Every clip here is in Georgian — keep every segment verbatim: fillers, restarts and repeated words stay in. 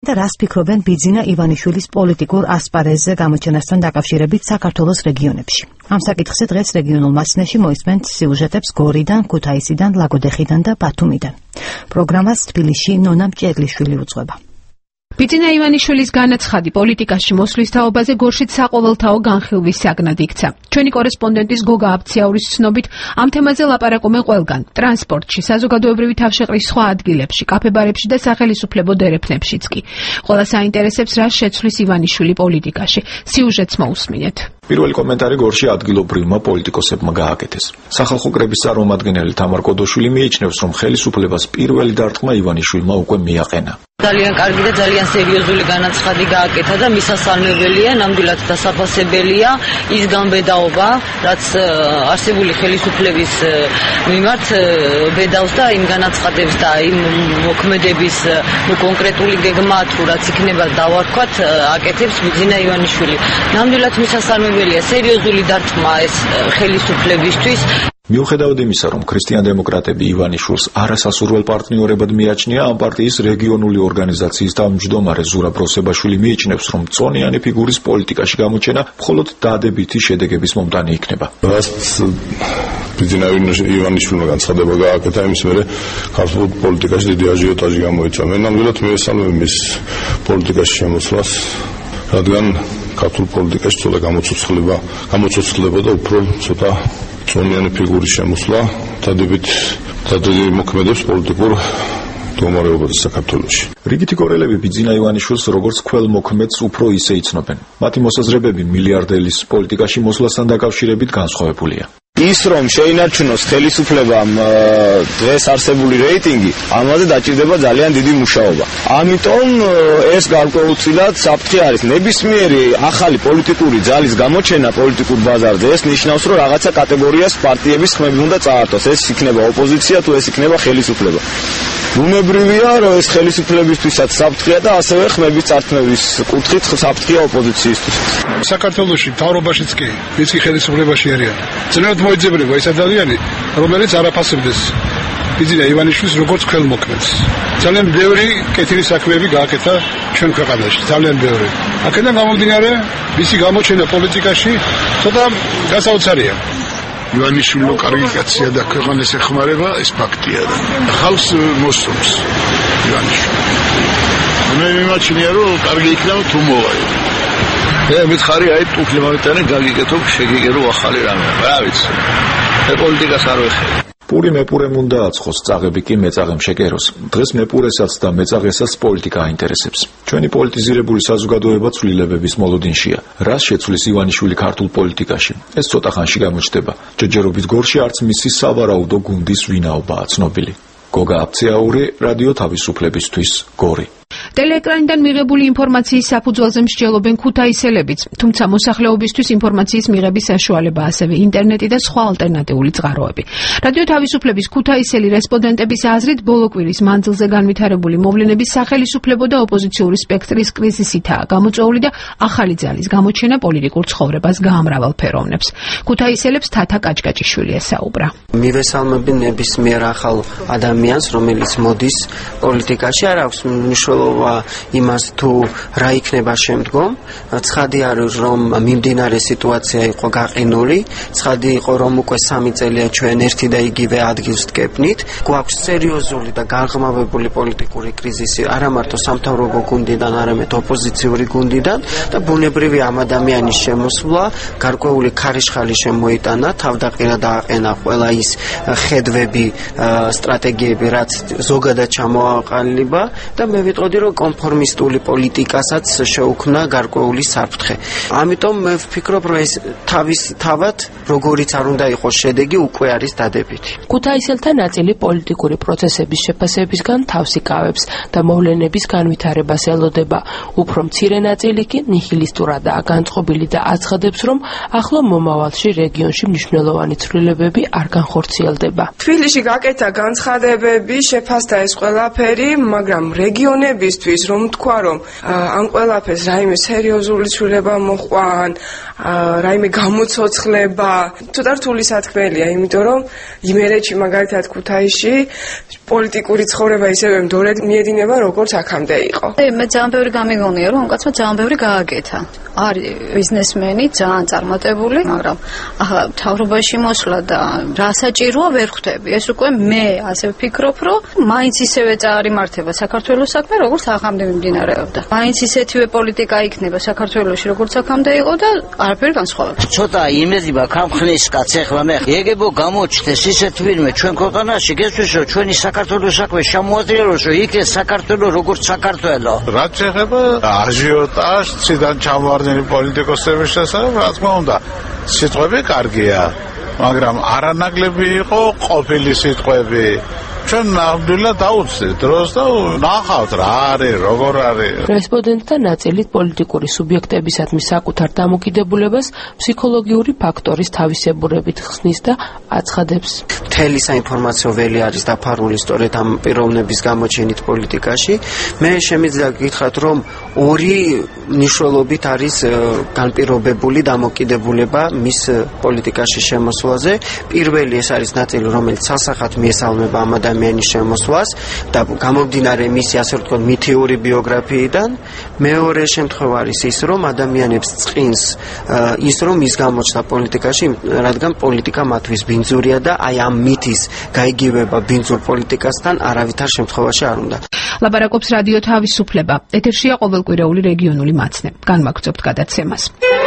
და რას ფიქრობენ ბიძინა ივანიშვილის პოლიტიკურ ასპარეზზე გამოჩენასთან დაკავშირებით საქართველოს რეგიონებში. ამ საკითხზე დღეს რეგიონულ მასწინეში მოისმენთ სიუჟეტებს გორიდან, ქუთაისიდან, ლაგოდეხიდან და ბათუმიდან. პროგრამას თბილისში ნონა მჭედლიშვილი უძღვება. ბიძინა ივანიშვილის განაცხადი პოლიტიკაში მოსვლის თაობაზე გორშით საყოველთაო განხილვის საგნად იქცა. ჩვენი კორესპონდენტის გოგა აბციაურის ცნობით ამ თემაზე ლაპარაკობენ ყველგან: ტრანსპორტში, საზოგადოებრივი თავშეყრის სხვა ადგილებში, კაფე-ბარებში და სახელისუფლებო დერეფნებშიც კი. ყველა საინტერესებს რა შეცვლის ივანიშვილი პოლიტიკაში. სიუჟეტს მოусმინეთ. პირველი კომენტარი გორში ადგილობრივმა პოლიტიკოსებმა გააკეთეს. სახალხო კრების წარმომადგენელი თამარ კოდოშვილი მიიჩნევს, რომ ხელისუფლებას პირველი დარტყმა ივანიშვილმა უკვე მიაყენა. ძალიან კარგი და ძალიან სერიოზული განაცხადი გააკეთა და მისასალმებელია, ნამდვილად დასაფასებელია ის განბედაობა, რაც არსებული ხელისუფლების მიმართ ბედავს და იმ განაცხადებს და იმ მოქმედების კონკრეტული გეგმა თუ რაც იქნება დავარქვათ, აკეთებს ბიძინა ივანიშვილი. ნამდვილად მისასალმებელია, სერიოზული დარტყმა ეს ხელისუფლებისთვის. მიუხედავად იმისა, რომ ქრისტიან-დემოკრატები ივანიშვილს არასასურველ პარტნიორებად მიაჩნია, ამ პარტიის რეგიონული ორგანიზაციის თავმჯდომარე ზურაბ როსებაშვილი მიიჩნევს, რომ წონიანი ფიგურის პოლიტიკაში გამოჩენა მხოლოდ დადებითი შედეგების მომტანი იქნება. რაც ბიძინა ივანიშვილმა განცხადება გააკეთა, იმის მერე ქართულ პოლიტიკაში დიდი აჟიოტაჟი გამოიცა. მე ნამდვილად მიესალმებ მის პოლიტიკაში შემოსვლას, რადგან ქართულ პოლიტიკაში ცოტა გამოცოცხლება, გამოცოცხლება და უფრო ცოტა წონიანი ფიგურის შემოსვლა დადებით დადებით მოქმედებს პოლიტიკურ მდგომარეობაზე საქართველოში. რიგითი კორელები ბიძინა ივანიშვილს როგორც ქველმოქმედს უფრო ისე იცნობენ. მათი მოსაზრებები მილიარდელის პოლიტიკაში მოსვლასთან დაკავშირებით განსხვავებულია. ის რომ შეინარჩუნოს ხელისუფლებამ დღეს არსებული რეიტინგი, ამაზე დაჭირდება ძალიან დიდი მუშაობა. ამიტომ ეს გარკვეულწილად საფრთხე არის. ნებისმიერი ახალი პოლიტიკური ძალის გამოჩენა პოლიტიკურ ბაზარზე, ეს ნიშნავს, რომ რაღაცა კატეგორიას პარტიების ხმები უნდა წაართოს. ეს იქნება ოპოზიცია თუ ეს იქნება ხელისუფლება. ბუნებრივია, რომ ეს ხელისუფლებისთვისაც საფრთხეა და ასევე ხმების წართმევის კუთხით საფრთხეა ოპოზიციისთვის. საქართველოში მთავრობაშიც კი, ის კი ხელისუფლებაში არიან. ძნელად მოიძებნება ეს ადამიანი, რომელიც არაფასებდეს ბიძინა ივანიშვილს როგორც ქველმოქმედს. ძალიან ბევრი კეთილი საქმეები გააკეთა ჩვენ ქვეყანაში, ძალიან ბევრი. აქედან გამომდინარე, მისი გამოჩენა პოლიტიკაში ცოტა გასაოცარია. ივანიშვილო კარგი კაცია და ქვეყანას ეხმარება, ეს ფაქტია და ხალხს მოსწონს ივანიშვილი. მე მიმაჩნია, რომ კარგი იქნება თუ მოვა. მე მითხარი, აი ტუფლი მომიტანე გაგიკეთო, შეგიგერო ახალი რამე. რა ვიცი. მე პოლიტიკას არ ვეხები. პური მეპურემ უნდა აცხოს, წაღები კი მეწაღემ შეკეროს. დღეს მეპურესაც და მეწაღესაც პოლიტიკა აინტერესებს. ჩვენი პოლიტიზირებული საზოგადოება ცვლილებების მოლოდინშია. რას შეცვლის ივანიშვილი ქართულ პოლიტიკაში? ეს ცოტა ხანში გამოჩნდება. ჯერჯერობით გორში არც მისი სავარაუდო გუნდის ვინაობაა ცნობილი. გოგა აბციაური, რადიო თავისუფლებისთვის, გორი. ტელეეკრანიდან მიღებული ინფორმაციის საფუძველზე მსჯელობენ ქუთაისელებიც, თუმცა მოსახლეობისთვის ინფორმაციის მიღების საშუალება ასევე ინტერნეტი და სხვა ალტერნატიული წყაროები. რადიო თავისუფლების ქუთაისელი რესპონდენტების აზრით, ბოლო კვირის მანძილზე განვითარებული მოვლენების სახელისუფლებო და ოპოზიციური სპექტრის კრიზისითაა გამოწვეული და ახალი ძალის გამოჩენა პოლიტიკურ ცხოვრებას გაამრავალფეროვნებს. ქუთაისელებს თათა კაჭკაჭიშვილი ესაუბრა. მივესალმები ნებისმიერ ახალ ადამიანს, რომელიც მოდის პოლიტიკაში, არ აქვს მნიშვნელობა იმას თუ რა იქნება შემდგომ. ცხადი არის, რომ მიმდინარე სიტუაცია იყო გაყინული, ცხადი იყო, რომ უკვე სამი წელია ჩვენ ერთი და იგივე ადგილს ვდგებნით. გვაქვს სერიოზული და გარღმავებული პოლიტიკური კრიზისი არა მარტო სამთავრობო გუნდიდან, არამედ ოპოზიციური გუნდიდან და ბუნებრივი ამ ადამიანის შემოსვლა გარკვეული ქარიშხალი შემოიტანა, თავდაყირა დააყენა ყველა ის ხედვები, სტრატეგიები, რაც ზოგადად ჩამოაყალიბა და მე ვიტყოდი, რომ კონფორმისტული პოლიტიკასაც შეუქმნა გარკვეული საფრთხე. ამიტომ მე ვფიქრობ, რომ ეს თავის თავად როგორიც არ უნდა იყოს შედეგი, უკვე არის დადებითი. ქუთაისელთა ნაწილი პოლიტიკური პროცესების შეფასებისგან თავს იკავებს და მოვლენების განვითარებას ელოდება. უფრო მცირე ნაწილი კი ნიჰილისტურადაა განწყობილი და აცხადებს, რომ ახლო მომავალში რეგიონში მნიშვნელოვანი ცვლილებები არ განხორციელდება. თბილისში გაკეთა განცხადებები, შეფასდა ეს ყველაფერი, მაგრამ რეგიონების იმისთვის რომ თქვა რომ ამ ყველაფერს რაიმე სერიოზული ცვლილება მოყვან, რაიმე გამოცოცხლება, ცოტა რთული სათქმელია, იმიტომ რომ იმერეთში მაგალითად ქუთაისში პოლიტიკური ცხოვრება ისევე მდორედ მიედინება როგორც აქამდე იყო. მე ძალიან ბევრი გამიგონია რომ ამ კაცმა ძალიან ბევრი გააკეთა. არის ბიზნესმენი, ძალიან წარმატებული, მაგრამ ახლა მთავრობაში მოსვლა და რა საჭიროა ვერ ხვდები. ეს უკვე მე ასე ვფიქრობ, რომ მაინც ისევე წარიმართება საქართველოს საქმე, როგორც ახამდე მიმდინარეობდა. მაინც ისეთივე პოლიტიკა იქნება საქართველოში, როგორც აქამდე იყო და არაფერი განსხვავება. ცოტა იმედი მაქვს ამ ხნის კაც ახლა მე ეგებო გამოჩნდეს ისეთ ვინმე ჩვენ ქვეყანაში, გესმის რომ ჩვენი საქართველოს საქმე შემოაძლიეროს, რომ იქ ეს საქართველო როგორც საქართველო. რაც ეხება აჟიოტაჟ ციდან ჩამოვარდნილი პოლიტიკოსების შესახებ, რა თქმა უნდა, სიტყვები კარგია, მაგრამ არანაკლები იყო ყოფილი სიტყვები. ჩვენ ნამდვილად დაუცდით დროს და ნახავთ რა არის, როგორ არის. რესპონდენტთა ნაწილით პოლიტიკური სუბიექტებისადმი საკუთარ დამოკიდებულებას ფსიქოლოგიური ფაქტორის თავისებურებით ხსნის და აცხადებს. მთელი საინფორმაციო ველი არის დაფარული სწორედ ამ პიროვნების გამოჩენით პოლიტიკაში. მე შემიძლია გითხრათ, რომ ორი მნიშვნელობით არის განპირობებული დამოკიდებულება მის პოლიტიკაში შემოსვლაზე. პირველი ეს არის ნაწილი, რომელიც სასახად მიესალმება ამ ადამიანის შემოსვლას და გამომდინარე მისი ასე ვთქვათ მითიური ბიოგრაფიიდან. მეორე შემთხვევა არის ის, რომ ადამიანებს წყინს ის, რომ ის გამოჩნდა პოლიტიკაში, რადგან პოლიტიკა მათთვის ბინძურია და აი ამ მითის გაიგივება ბინძურ პოლიტიკასთან არავითარ შემთხვევაში არ უნდა. ლაპარაკობს რადიო თავისუფლება. ეთერშია ყოველკვირეული რეგიონული მაცნე. განვაგრძობთ გადაცემას.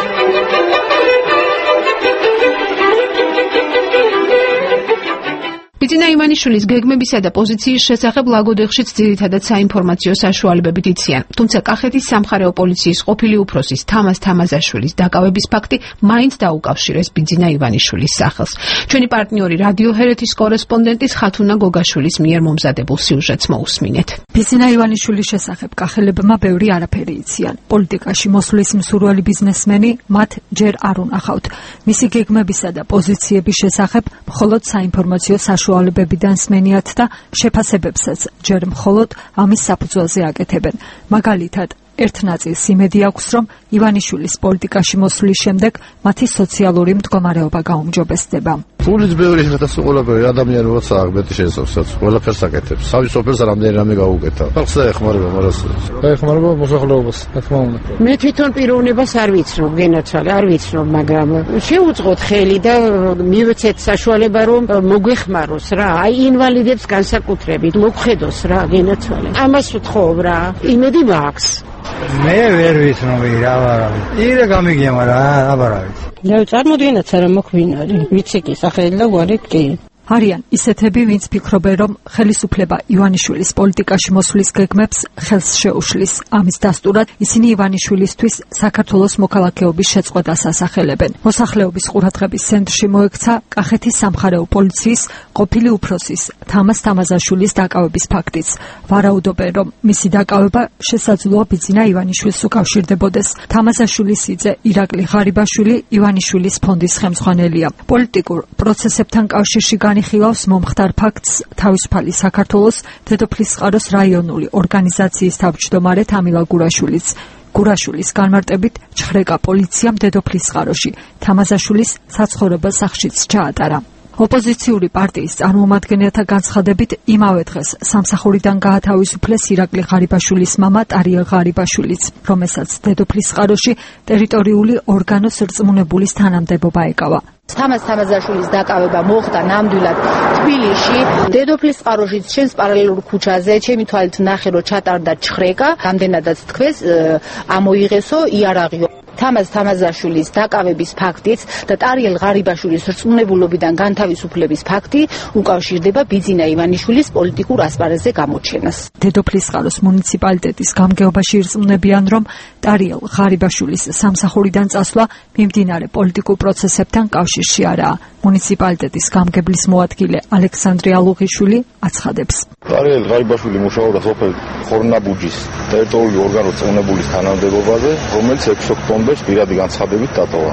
ბიძინა ივანიშვილის გეგმებისა და პოზიციის შესახებ ლაგოდეხშიც ძირითადად საინფორმაციო საშუალებებით იციან. თუმცა კახეთის სამხარეო პოლიციის ყოფილი უფროსის თამაზ თამაზაშვილის დაკავების ფაქტი მაინც დაუკავშირეს ბიძინა ივანიშვილის სახელს. ჩვენი პარტნიორი რადიო ჰერეთის კორესპონდენტის ხათუნა გოგაშვილის მიერ მომზადებულ სიუჟეტს მოусმინეთ. ბიძინა ივანიშვილის შესახებ კახელებმა ბევრი არაფერი იციან. პოლიტიკაში მოსვლის მსურველი ბიზნესმენი მათ ჯერ არ უნახავთ. მისი გეგმებისა და პოზიციების შესახებ მხოლოდ საინფორმაციო საშუალებებიდან სმენიათ და შეფასებებსაც ჯერ მხოლოდ ამის საფუძველზე აკეთებენ. მაგალითად, ერთ ნაწილს იმედი აქვს, რომ ივანიშვილის პოლიტიკაში მოსვლის შემდეგ მათი სოციალური მდგომარეობა გაუმჯობესდება. ფულის ბევრი შესაძლებელი ადამიანი როცა აღბეთი შეესწავლის, ყველაფერს აკეთებს. თავისუფლებას რამდენი რამე გაუკეთა. ხალხს ეხმარება, მაგრამ ეხმარება მოსახლეობას, რა თქმა უნდა. მე თვითონ პიროვნებას არ ვიცნობ, გენაცვალე, არ ვიცნობ, მაგრამ შეუწყოთ ხელი და მივეცეთ საშუალება, რომ მოგვეხმაროს რა, აი ინვალიდებს განსაკუთრებით, მოგხედოს რა, გენაცვალე. ამას ვთხოვ რა, იმედი მაქვს. მე ვერ ვიცნობი რა ვარ. ირა გამიგია, მაგრამ აბა რა ვიცი. და წარმოდიენაც არა მოხვინარი. ვიცი კი სახელი და გვარი კი. არიან ისეთები, ვინც ფიქრობენ, რომ ხელისუფლება ივანიშვილის პოლიტიკაში მოსვლის გეგმებს ხელს შეუშლის. ამის დასტურად ისინი ივანიშვილისთვის საქართველოს მოქალაქეობის შეწყვეტას ასახელებენ. მოსახლეობის ყურადღების ცენტრში მოექცა კახეთის სამხარეო პოლიციის ყოფილი უფროსის თამაზ თამაზაშვილის დაკავების ფაქტიც. ვარაუდობენ, რომ მისი დაკავება შესაძლოა ბიძინა ივანიშვილს უკავშირდებოდეს. თამაზაშვილის იძე ირაკლი ღარიბაშვილი ივანიშვილის ფონდის ხელმძღვანელია. პოლიტიკურ პროცესებთან კავშირში განიხილავს მომხდარ ფაქტს თავისუფალი საქართველოს დედოფლისწყაროს რაიონული ორგანიზაციის თავმჯდომარე თამილა გურაშვილიც. გურაშვილის განმარტებით ჩხრეკა პოლიციამ დედოფლისწყაროში თამაზაშვილის საცხოვრებელ სახლშიც ჩაატარა. ოპოზიციური პარტიის წარმომადგენელთა განცხადებით იმავე დღეს სამსახურიდან გაათავისუფლეს ირაკლი ღარიბაშვილის მამა ტარიელ ღარიბაშვილიც, რომელსაც დედოფლისწყაროში ტერიტორიული ორგანოს რწმუნებულის თანამდებობა ეკავა. თამაზ თამაზაშვილის დაკავება მოხდა ნამდვილად თბილისში, დედოფლისწყაროშიც ჩვენს პარალელურ ქუჩაზე, ჩემი თვალით ნახე რომ ჩატარდა ჩხრეკა, რამდენადაც თქვეს ამოიღესო იარაღიო. თამაზ თამაზაშვილის დაკავების ფაქტიც და ტარიელ ღარიბაშვილის რწმუნებულობიდან განთავისუფლების ფაქტი უკავშირდება ბიძინა ივანიშვილის პოლიტიკურ ასპარეზზე გამოჩენას. დედოფლისწყაროს მუნიციპალიტეტის გამგეობაში ირწმუნებიან, რომ ტარიელ ღარიბაშვილის სამსახურიდან წასვლა მიმდინარე პოლიტიკურ პროცესებთან კავშირში არაა. მუნიციპალიტეტის გამგებლის მოადგილე ალექსანდრე ალუღიშვილი აცხადებს. ტარიელ ღარიბაშვილი მუშაობდა სოფელ ხორნაბუჯის ტერიტორიული ორგანოს რწმუნებულის თანამდებობაზე, რომელიც ექვსი ოქტომბერს პირადი განცხადებით დატოვა.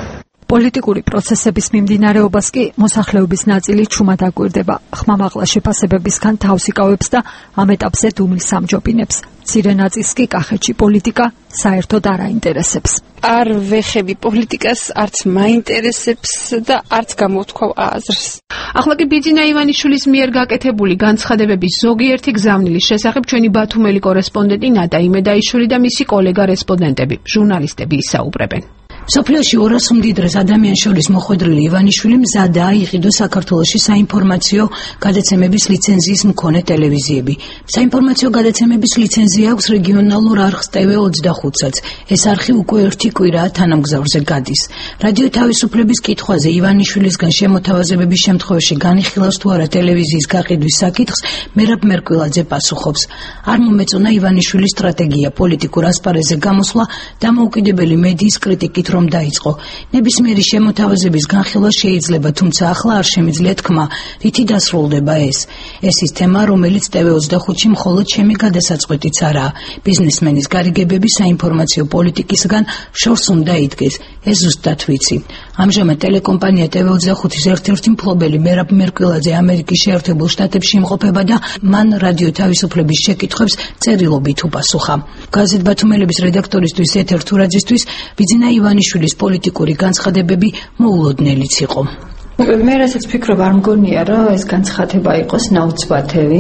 პოლიტიკური პროცესების მიმდინარეობას კი მოსახლეობის ნაწილი ჩუმად აკვირდება, ხმამაღლა შეფასებებისგან თავს იკავებს და ამ ეტაპზე დუმის ამჯობინებს. მცირე ნაწილს კი კახეთში პოლიტიკა საერთოდ არ აინტერესებს. არ ვეხები პოლიტიკას, არც მაინტერესებს და არც გამოვთქვავ აზრს. ახლა კი ბიძინა ივანიშვილის მიერ გაკეთებული განცხადებების ზოგიერთი გზავნილის შესახებ ჩვენი ბათუმელი კორესპონდენტი ნატა იმედაიშვილი და მისი კოლეგა რესპონდენტები, ჟურნალისტები ისაუბრებენ. სოფლიოში ორას უმდიდრეს ადამიანს შორის მოხვედრილი ივანიშვილი მზადაა იყიდოს საქართველოში საინფორმაციო გადაცემების ლიცენზიის მქონე ტელევიზიები. საინფორმაციო გადაცემების ლიცენზია აქვს რეგიონალურ არხს ტევ ოცდახუთსაც. ეს არხი უკვე ერთი კვირაა თანამგზავრზე გადის. რადიო თავისუფლების კითხვაზე ივანიშვილისგან შემოთავაზებების შემთხვევაში განიხილავს თუ არა ტელევიზიის გაყიდვის საკითხს, მერაბ მერკვილაძე პასუხობს. არ მომეწონა ივანიშვილის სტრატეგია პოლიტიკურ ასპარეზზე გამოსვლა დამოუკიდებელი მედიის კრიტიკით რომ დაიწყო. ნებისმიერი შემოთავაზების განხილვა შეიძლება, თუმცა ახლა არ შემიძლია თქმა, რითი დასრულდება ეს. ეს ის თემა, რომელიც ტევ ოცდახუთში მხოლოდ ჩემი გადასაწყვეტიც არაა. ბიზნესმენის გარიგებები საინფორმაციო პოლიტიკისგან შორს უნდა იდგეს. ეს ზუსტად ვიცი. ამჟამად ტელეკომპანია ტევ ოცდახუთის ერთ-ერთი მფლობელი მერაბ მერკვილაძე ამერიკის შეერთებულ შტატებში იმყოფება და მან რადიო თავისუფლების შეკითხვებს წერილობით უპასუხა. გაზეთ ბათუმელების რედაქტორისთვის ეთერ თურაძისთვის ბიძინა ივანიშვილის პოლიტიკური განცხადებები მოულოდნელიც იყო. მე რასაც ვფიქრობ, არ მგონია, რომ ეს განცხადება იყოს ნაუცბათელი.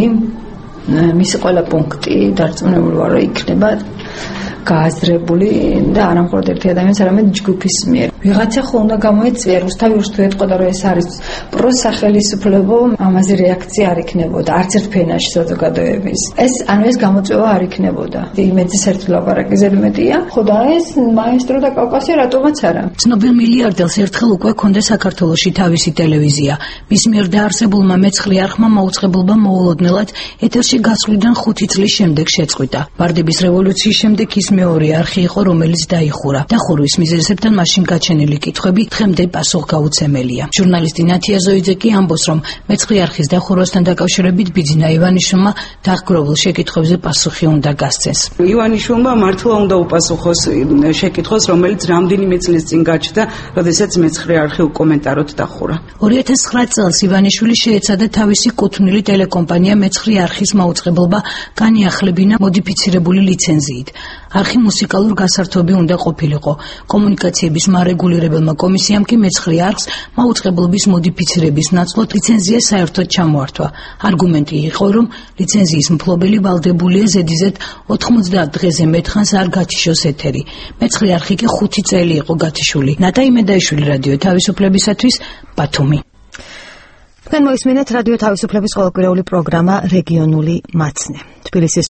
მისი ყველა პუნქტი დარწმუნებული ვარ, რომ იქნება გააზრებული და არა მხოლოდ ერთი ადამიანის, არამედ ჯგუფის მიერ. ვიღაცა ხო უნდა გამოეწვია, რუსთავი რუსთუ ეტყოდა, რომ ეს არის პროსახელისუფლებო, ამაზე რეაქცია არ იქნებოდა, არც ერთ ფენაში საზოგადოების. ეს ანუ ეს გამოწვევა არ იქნებოდა. იმედზე საერთოდ ლაპარაკი ზედმეტია. ხო და ეს მაესტრო და კავკასია რატომაც არა. ცნობილ მილიარდელს ერთხელ უკვე ჰქონდა საქართველოში თავისი ტელევიზია. მის მიერ დაარსებულმა მეცხრე არხმა მაუწყებლობა მოულოდნელად ეთერში გასვლიდან ხუთი წლის შემდეგ შეწყვიტა. ვარდების რევოლუციის შემდეგ ის მეორე არხი იყო, რომელიც დაიხურა. დახურვის მიზეზებთან მაშინ გაჩენილი კითხვები დღემდე პასუხგაუცემელია. ჟურნალისტი ნათია ზოიძე კი ამბობს, რომ მეცხრე არხის დახურვასთან დაკავშირებით ბიძინა ივანიშვილმა დაღგროვილ შეკითხვებზე პასუხი უნდა გასცეს. ივანიშვილმა მართლა უნდა უპასუხოს შეკითხვას, რომელიც რამდენიმე წლის წინ გაჩნდა, როდესაც მეცხრე არხი უკომენტაროდ დახურა. ორი ათას ცხრა წელს ივანიშვილი შეეცადა თავისი კუთვნილი ტელეკომპანია მეცხრე არხის მაუწყებლობა განიახლებინა მოდიფიცირებული ლიცენზიით. არხი მუსიკალურ გასართობი უნდა ყოფილიყო. კომუნიკაციების მარეგულირებელმა კომისიამ კი მეცხრე არხს მაუწყებლობის მოდიფიცირების ნაცვლად ლიცენზია საერთოდ ჩამოართვა. არგუმენტი იყო, რომ ლიცენზიის მფლობელი ვალდებულია ზედიზედ ოთხმოცდაათ დღეზე მეტხანს არ გათიშოს ეთერი. მეცხრე არხი კი ხუთი წელი იყო გათიშული. ნატა იმედაიშვილი, რადიო თავისუფლებისათვის, ბათუმი. თქვენ მოისმინეთ რადიო თავისუფლების ყოველკვირეული პროგრამა რეგიონული მაცნე. თბილისის